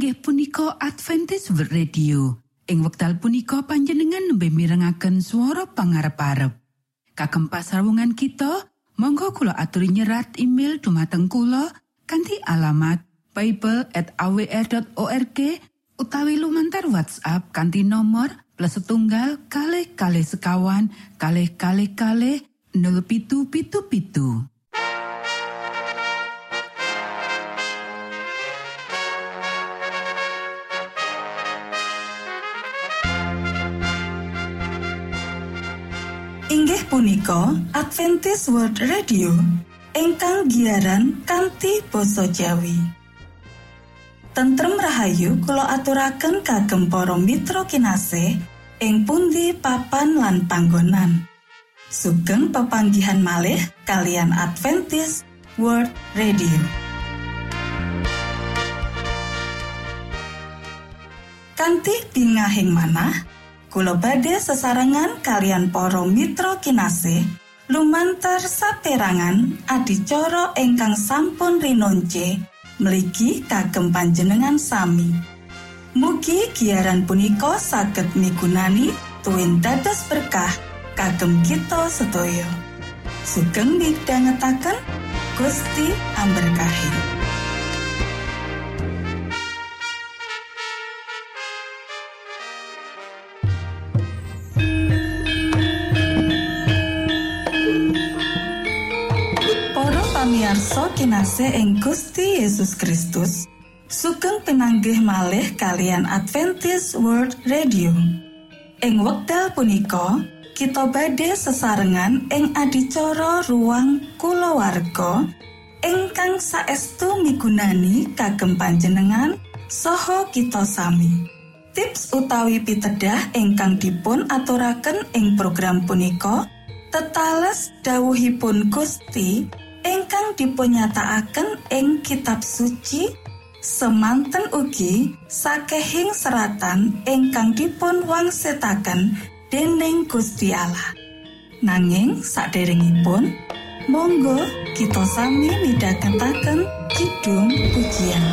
inggih punika Adventist World Radio. Ing wekdal punika panjenengan nembe mirengaken swara pangarep-arep. Kagem pasrawungan kita, monggo kula aturi nyerat email dumateng kula kanthi alamat bible@awr.org utawi lumantar WhatsApp kanthi nomor +1 kalih sekawan kalih 0777. Inggih punika Adventist World Radio ingkang giaran kanthi basa Jawi. Tentrem rahayu kula aturaken kagem para mitra kinasih ing pundi papan lan panggonan. Sugeng pepanggihan malih kalian Adventist World Radio. Kanthi bingahing manah kula badhe sesarengan kalian para mitra kinasih lumantar saperangan adicara ingkang sampun rinonce mligi kagem panjenengan sami. Mugi giaran punika saged migunani tuwin dados berkah kagem kita sedaya. Sugeng midhangetaken Gusti amberkahi. Pamirsa kinasih ing Gusti Yesus Kristus, sugeng pinanggih malih kalian Adventist World Radio. Ing wekdal punika, kita badhe sesarengan ing adicara ruang kulawarga ingkang saestu migunani kagem panjenengan saha kita sami. Tips utawi pitedah ingkang dipun aturaken ing program punika tetales dawuhipun Gusti ingkang dipunyatakaken ing kitab suci semanten ugi sakehing seratan ingkang dipun wangsitaken dening Gusti Allah. Nanging saderengipun monggo kita sami midhangetaken kidung pujian.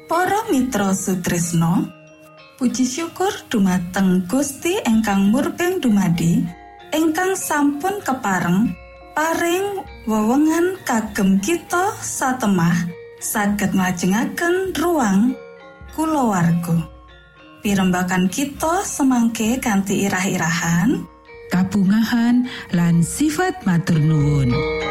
Para mitra sutresna, puji syukur dumateng Gusti ingkang murbeng dumadi, ingkang sampun kepareng paring wewengan kagem kita satemah saged nglajengaken ruang kulawarga. Pirembagan kita semangke kanthi irah-irahan, kabungahan lan sifat matur nuwun.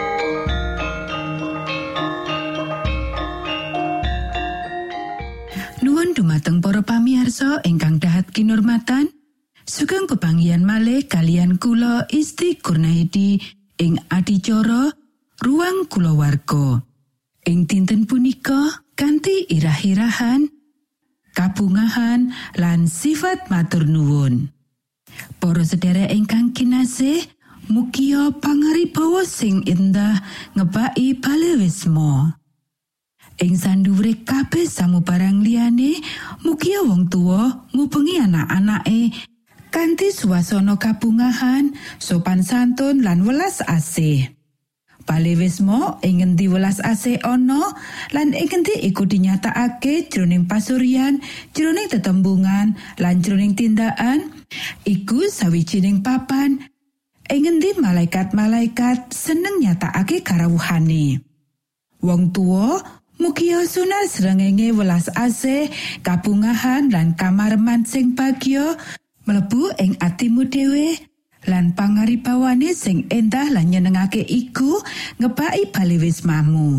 Nuwun dumateng para pamirsa ingkang dahat kinurmatan, sugeng pepanggihan malih kalian kula Isti Kurnaidi ing adicara ruang kulawarga. Ing dinten punika kanthi irah-irahan, kabungahan lan sifat matur nuwun. Para sedherek ingkang kinasih, mugia pangaribawa sing endah ngebaki balewisma. Ing sandhuwure kabeh samubarang liyane, mugia wong tuwa ngubengi anak-anake kanthi swasana kabungahan, sopan santun lan welas asih. Balewisma ing ngendi welas asih ana lan ing ngendi iku dinyatakake jroning pasuryan, jroning tetembungan lan jroning tindakan, iku sawijining papan ing ngendi malaikat-malaikat seneng nyatakake karawuhane. Wong tuwa mugia sunal srengenge welas asih, kabungahan lan kamareman sing bagya mlebu ing atimu dhewe. Lan pangaribawane sing endah lan nyenengake iku ngebaki balewismamu.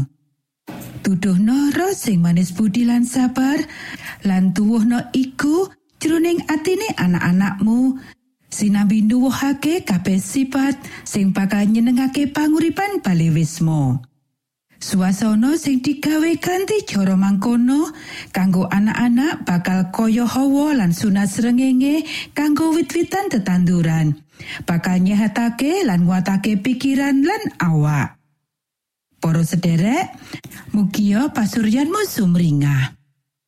Tuduhna roh sing manis budi lan sabar, lan tuwuhna iku jroning atine anak-anakmu, sinambi nuwuhake kabeh sifat sing bakal nyenengake panguripan balewisma. Suasana sing digawe kanthi cara mangkono kanggo anak-anak bakal kaya hawa lan sunat srengenge kanggo wit-witan tetanduran. Bakal nyehatake lan nguatake pikiran lan awak. Para sederek, mugia pasuryanmu sumringah.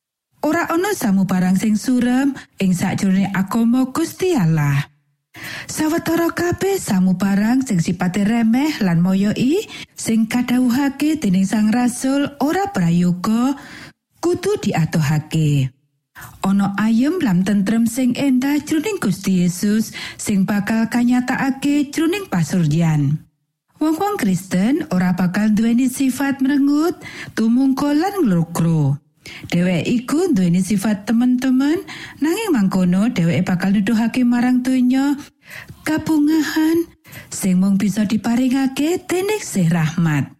Ora ana samubarang sing surem ing sakjroning agama Gusti Allah. Sawetara kabeh samubarang sing sipate remeh lan moyoi sing kadhawuhake dening Sang Rasul ora prayoga kudu diatuhake. Ana ayem lan tentrem sing endah jroning Gusti Yesus sing bakal kanyatakake jroning pasuryan. Wong-wong Kristen ora bakal duweni sifat mrengut, tumungkul lan nglokro. Dheweke iku duweni sifat temen-temen, nanging mangkono dheweke bakal nuduhake marang donya kabungahan sing mung bisa diparingake dening Sih Rahmat.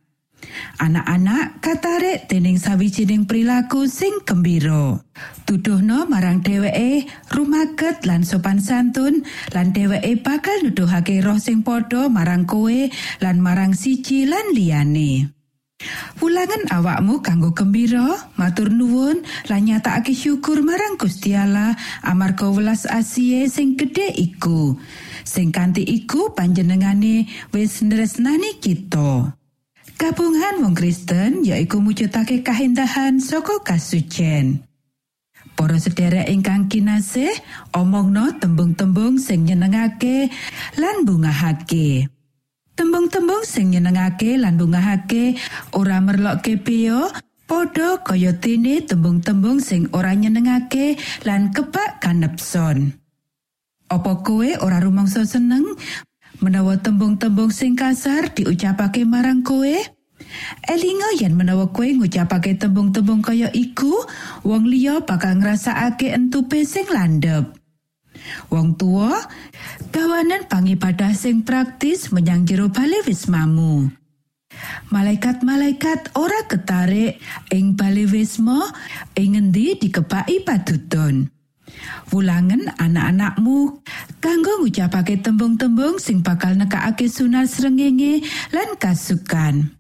Anak-anak katarik dening sawijining perilaku sing gembira. Tuduhna marang dheweke rumaket lan sopan santun, lan dheweke bakal nuduhake roh sing padha marang kowe lan marang siji lan liyane. Wulangan awakmu kanggo gembira, matur nuwun lan nyatakake syukur marang Gusti Allah amarga welas asihe sing gedhe iku. Sing kanthi iku panjenengane wis nresnani kita. Kabungahan wong Kristen yaiku mujudake kahendahan saka kasucen. Para sederek ingkang kinasih, omongno tembung-tembung sing nyenengake lan bungahake. Tembung-tembung sing nyenengake lan bungahake ora merlokke beya, padha kaya dene tembung-tembung sing ora nyenengake lan kebak kanepson. Apa kowe ora rumangsa seneng menawa tembung-tembung sing kasar diucapake marang kowe? Elinga yen menawa kowe ngucapake tembung-tembung kaya iku, wong liya bakal ngrasakake entupe sing landhep. Wong tuwa, kawanan pangibadah sing praktis menyang jero balewismamu. Malaikat-malaikat ora ketarik ing balewisma ing ngendi dikebaki padudon. Wulangen anak-anakmu kanggo ngucapake tembung-tembung sing bakal nekakake sunal srengenge lan kasukan.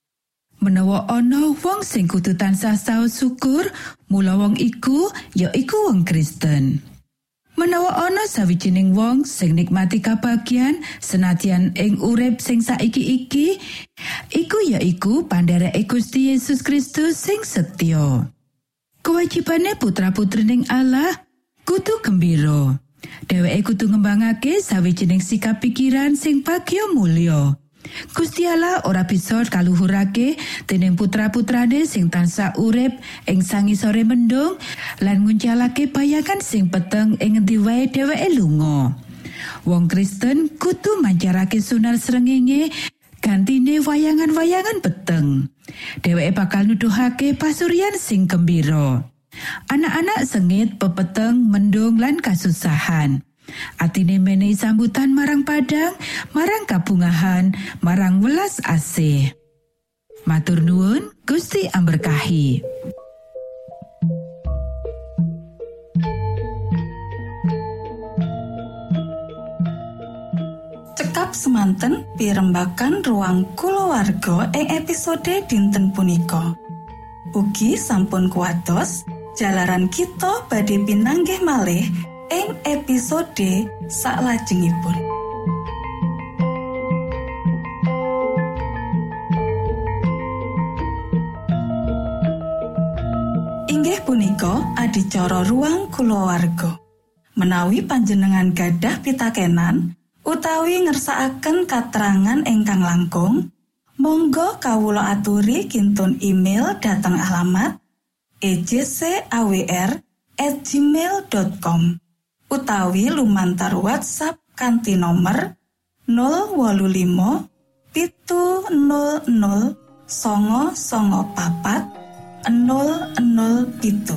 Menawa ana wong sing kudu tansah saos syukur, mula wong iku yaiku wong Kristen. Menawa ana sawijining wong sing nikmati kabagyan senadyan ing urip sing saiki iki, iku yaiku pandhereke Gusti Yesus Kristus sing setya. Kewajibane putra-putrining Allah kudu gembira. Dheweke kudu ngembangake sawijining sikap pikiran sing bagya mulya. Gusti Allah ora bisa kaluhurake dening putra-putrane sing tansah urip ing sangisore mendung lan nguncalake bayangan sing peteng ing ngendi wae dheweke lunga. Wong Kristen kudu mancarake sunar srengenge gantine wayangan-wayangan peteng. Dheweke bakal nuduhake pasuryan sing gembira. Anak-anak sengit, pepeteng, mendung lan kasusahan. Atine menehi sambutan marang padang, marang kabungahan, marang welas asih. Matur nuwun, Gusti amberkahi. Cekap semanten pirembagan ruang kulawarga ing episode dinten punika. Ugi sampun kuatos jalaran kita badhe pinanggih malih ing episode salajengipun. Inggih punika adicara ruang kulawarga. Menawi panjenengan gadah pitakenan utawi ngersakaken katerangan ingkang langkung, monggo kawula aturi kinton email dhateng alamat ejcawr@gmail.com utawi lumantar WhatsApp kanthi nomor 085 700 994 007.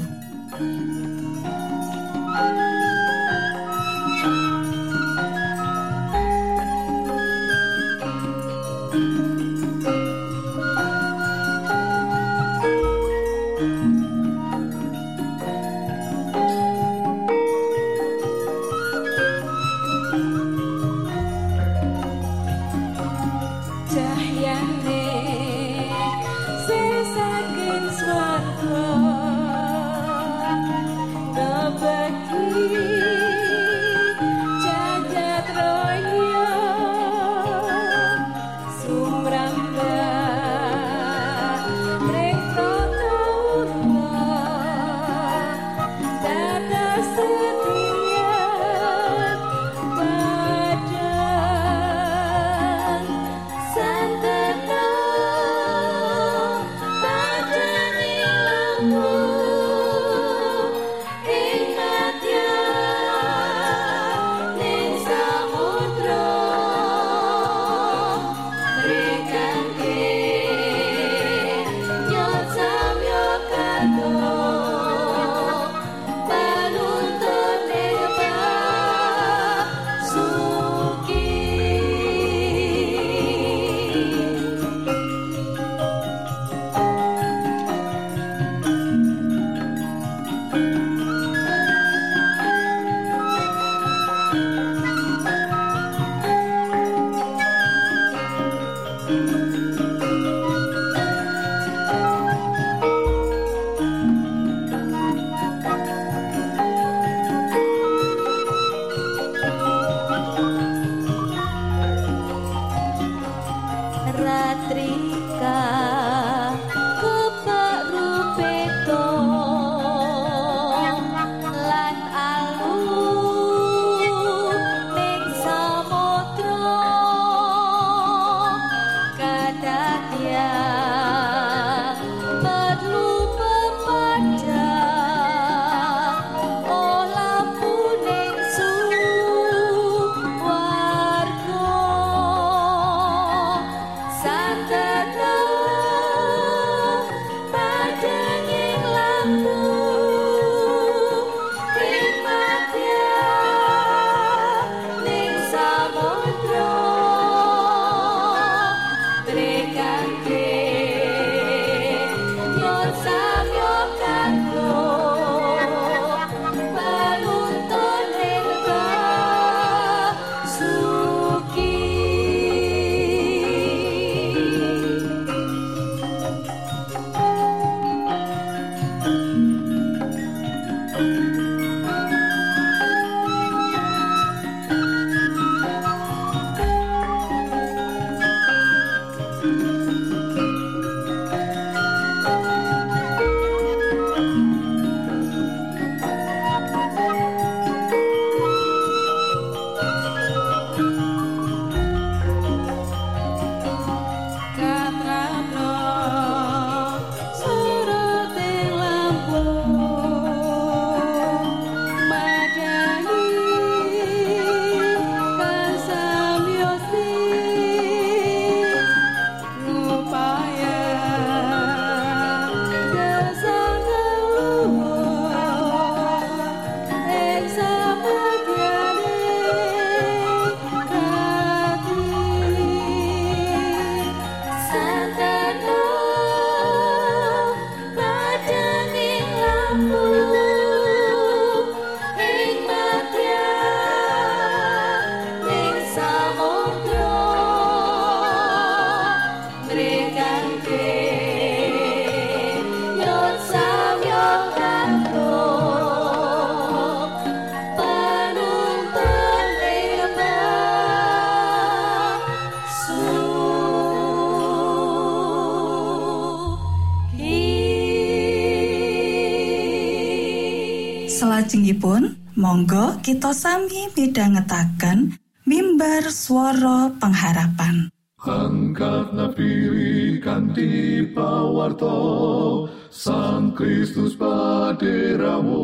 Salajengipun monggo kita sami midhangetaken mimbar swara pengharapan. Angkat nafiri kanthi pawarta Sang Kristus paderamu.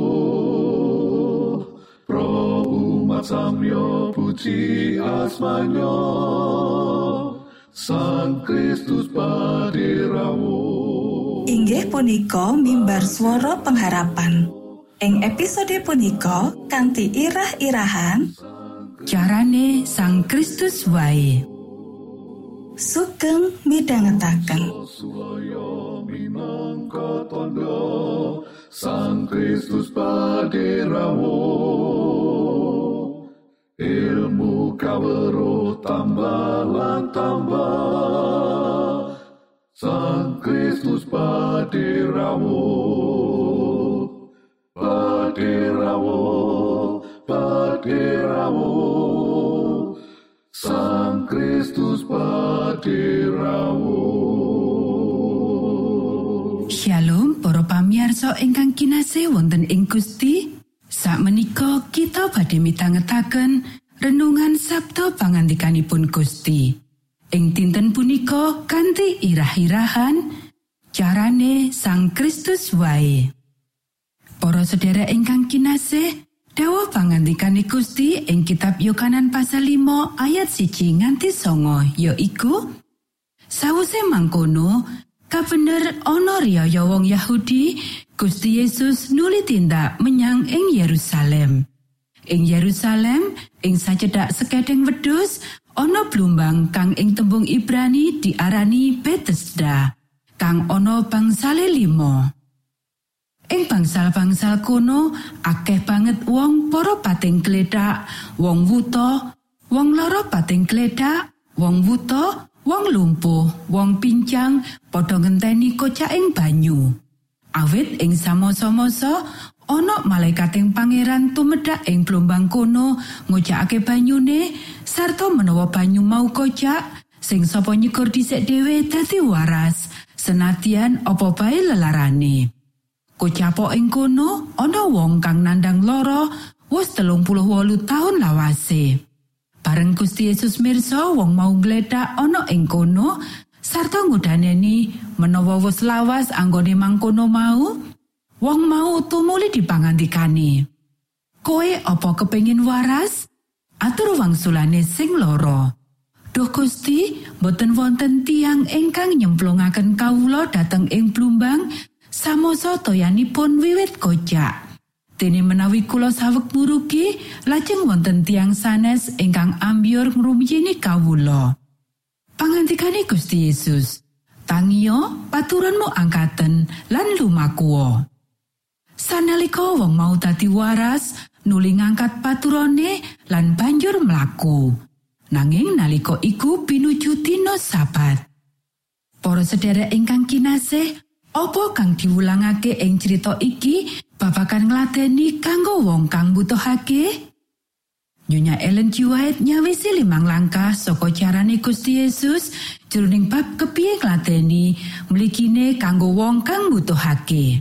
Pro umat samyo puji asmanyo Sang Kristus paderamu. Inggih punika mimbar swara pengharapan. Ing episode punika kanthi irah-irahan Carane Sang Kristus wae. Sugeng midhangetaken. Suwaya minangka tandha Sang Kristus paderamu. Ilmu kawruh tambah lan tambah Sang Kristus paderamu. Paderamu, paderamu Sang Kristus paderamu. Shalom para pamirsa ingkang kinasih wonten ing Gusti. Sakmenika kita badhe mitangetaken renungan Sabda pangandikanipun Gusti. Ing dinten punika kanthi irah-irahan Carane Sang Kristus wae. Para sedherek ingkang kinasih, dawuh pangandikane Gusti ing kitab Yohanes pasal 5 ayat 1 nganti 9 yaiku sawise mangkono kabener ana riyaya wong Yahudi Gusti Yesus nuli tindak menyang ing Yerusalem. Ing Yerusalem ing sacedhak sekedheng wedhus ana blumbang kang ing tembung Ibrani diarani Bethesda kang ana bangsale 5. Ing bangsal-bangsal kono akeh banget wong para pating gledak, wong wuta, wong lara pating gledak, wong wuta, wong lumpuh, wong pincang padha ngenteni kocaking banyu. Awit ing samasa-masa ana malaikating pangeran tumedhak ing blumbang kono ngojakake banyune sarta menawa banyu mau kocak sing sapa nyikur dhisik dhewe dadi waras senadyan apa bae lelarane. Kocapok ing kono ana wong kang nandang lara wis 38 taun lawase. Bareng Gusti Yesus mirsa wong mau gledak ana ing kono sarta ngudhaneni menawa wis lawas anggone mangkono mau, wong mau tumuli dipangandikani. Koe apa kepengin waras? Atur wangsulane sing lara. Duh Gusti, boten wonten tiyang ingkang nyemplungaken kawula dhateng ing blumbang samosa toyanipun wiwit kocak. Dene menawi kula saweg murugi, lajeng wonten tiyang sanes ingkang ambyur ngrumiyini kawula. Pangandikane Gusti Yesus, "Tangiyo, paturanmu angkaten lan lumakuwa." Sanalika wong mau dadi waras, nuli ngangkat paturane lan banjur mlaku. Nanging nalika iku pinuju dina Sabat. Para sedherek ingkang kinasih, apa kang diwulangake ing crita iki babagan ngladeni kanggo wong kang butuhake? Nyonya Ellen G. White nyawisi 5 langkah saka carane Gusti Yesus jroning bab kepiye ngladeni mligine kanggo wong kang butuhake.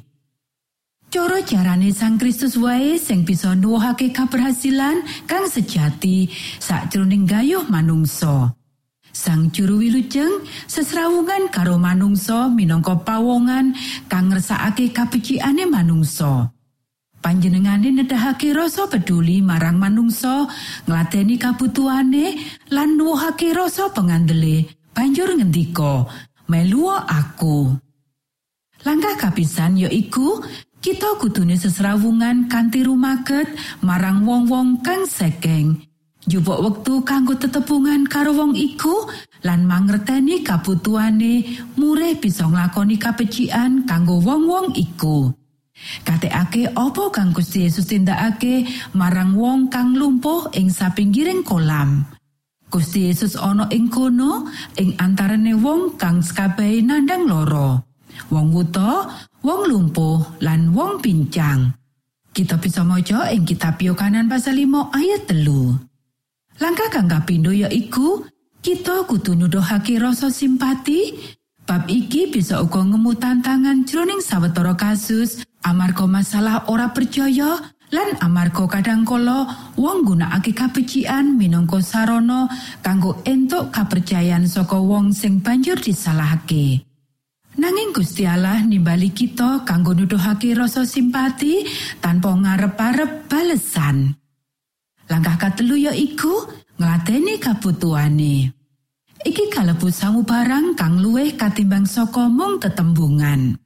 Cara carane Sang Kristus wae sing bisa nuwuhake kaberhasilan kang sejati sakjroning gayuh manungsa. Sang Juru Wilujeng sesrawungan karo manungsa minangka pawongan kang ngersakake kabecikane manungsa. Panjenengane nedahake rasa peduli marang manungsa, ngladeni kabutuhane lan nuwuhake rasa pangandele. Banjur ngendika, "Melu aku." Langkah kapisan yaiku kita kudune sesrawungan kanthi rumaket marang wong-wong kang sekeng. Njupuk wektu kanggo tetepungen karo wong iku lan mangerteni kabutuhane murih bisa nglakoni kabecikan kanggo wong-wong iku. Katekake apa kang Gusti Yesus tindakake marang wong kang lumpuh ing sapinggiring kolam. Gusti Yesus ana ing kono ing antarane wong kang sekabehe nandang lara, wong wuta, wong lumpuh lan wong pincang. Kita bisa maca ing kitab Yohanes pasal 5 ayat 3. Langkah kang kapindho yaiku kita kudu nuduhake rasa simpati. Bab iki bisa uga ngemu tantangan jroning sawetara kasus Amarga masalah ora percaya lan amarga kadangkala wong nggunakake kabecikan minangka sarana kanggo entuk kapercayan saka wong sing banjur disalahake. Nanging Gusti Allah nimbali kita kanggo nuduhake rasa simpati tanpa ngarep-arep balesan. Langkah katelu yaiku ngladeni kabutuhane. Iki kalebu samubarang kang luwih katimbang saka mung tetembungan.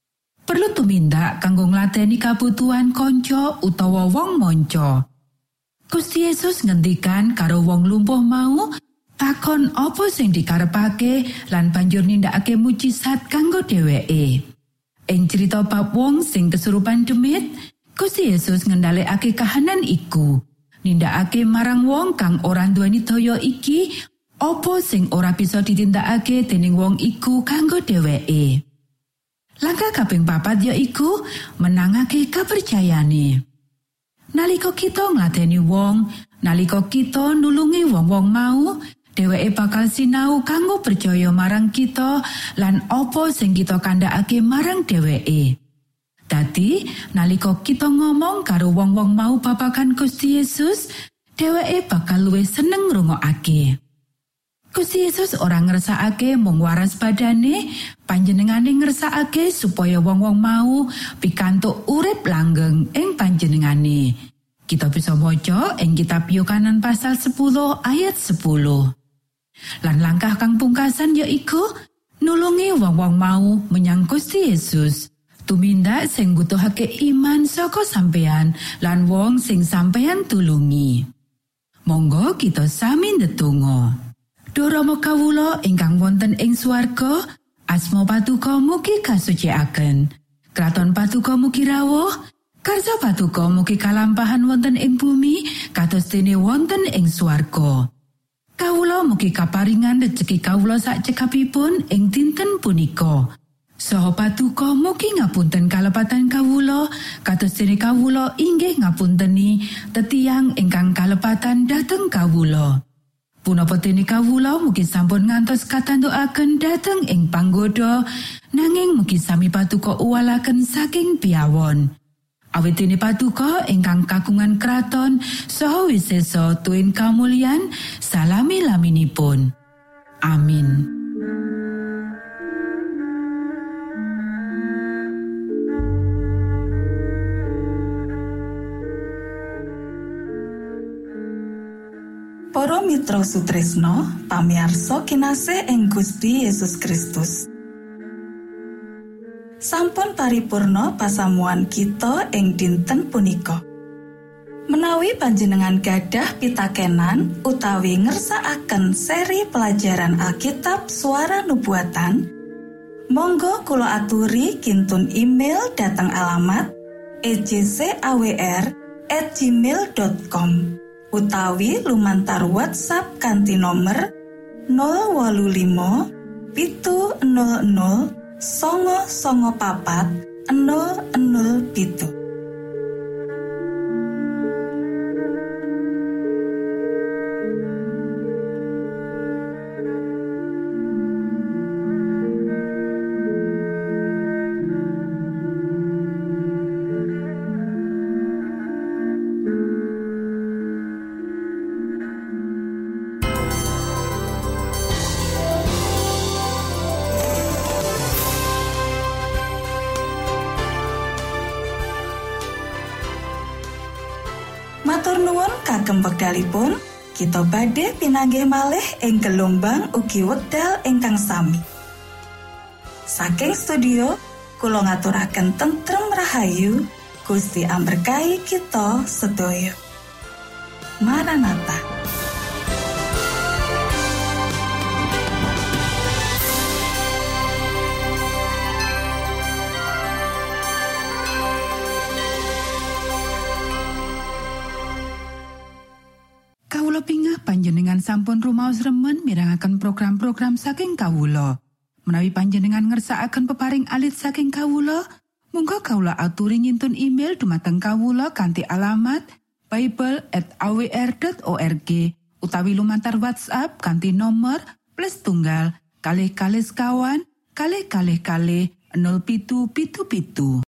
Perlu tumindak kanggo ngladeni kabutuhan kanca utawa wong manca. Gusti Yesus ngendikan karo wong lumpuh mau, takon apa sing dikarepake lan banjur nindakake mujizat kanggo dheweke. Ing crita bab wong sing kesurupan demit, Gusti Yesus ngendhalekake kahanan iku, nindakake marang wong kang ora nduweni daya iki apa sing ora bisa ditindakake dening wong iku kanggo dheweke. Langkah kaping 4 yaiku menangake kapercayane. Nalika kita ngladeni wong, nalika kita nulungi wong-wong mau, dheweke bakal sinau kanggo percaya marang kita lan apa sing kita kandhakake marang dheweke. Dadi, nalika kita ngomong karo wong-wong mau babagan Gusti Yesus, dheweke bakal luwih seneng ngrungokake. Gusti Yesus ora ngersakake mung waras badane, panjenengane ngersakake supaya wong-wong mau pikantuk urip langgeng ing panjenengane. Kita bisa maca ing kitab Yohanes pasal 10 ayat 10. Lan langkah kang pungkasan yaiku nulungi wong-wong mau menyang Gusti Yesus. Tumindak sing butuhake iman saka sampeyan lan wong sing sampeyan tulungi. Monggo kita sami ndedonga. Duh Rama kawula ingkang wonten ing swarga, asma Patuko mugi kasucikaken. Kraton Patuko mugi rawuh, karsa Patuko mugi kalampahan wonten ing bumi kados dene wonten ing swarga. Kawula mugi kaparingan rejeki kawula sak cekapipun ing dinten punika. Saha Patuko mugi ngapunten kalepatan kawula kados dene kawula inggih ngapunteni tetiang ingkang kalepatan dhateng kawula. Punapa dene kawula mugi sampun ngantos katandukaken dhateng ing panggoda, nanging mugi sami Patuko uwalaken saking piyawon. Awit dene Patuko ingkang kagungan kraton saha wisesa tuwin kamulyan salami-laminipun. Amin. Para mitra sutresna, pamiarsa kinasih ing Gusti Yesus Kristus. Sampun paripurna pasamuan kita ing dinten punika. Menawi panjenengan gadah pitakenan utawi ngersakaken seri pelajaran Alkitab Suara Nubuatan, monggo kula aturi kintun email dhateng alamat ejcawr@gmail.com. utawi lumantar WhatsApp kanthi nomor 085 700 994 007. Matur nuwun kagem wekdalipun, kita badhe pinanggih malih ing gelombang ugi wekdal ingkang sami. Saking studio, kula ngaturaken tentrem rahayu, Gusti amberkahi kita sedaya. Maranatha. Kawula pingah panjenengan sampun rumaos remen mirengaken program-program saking kawula. Menawi panjenengan ngersakaken peparing alit saking kawula, monggo kawula aturi ngintun email dumateng kawula kanthi alamat bible@awr.org utawi lumantar WhatsApp kanthi nomor +1 kalih sekawan kalih 0777.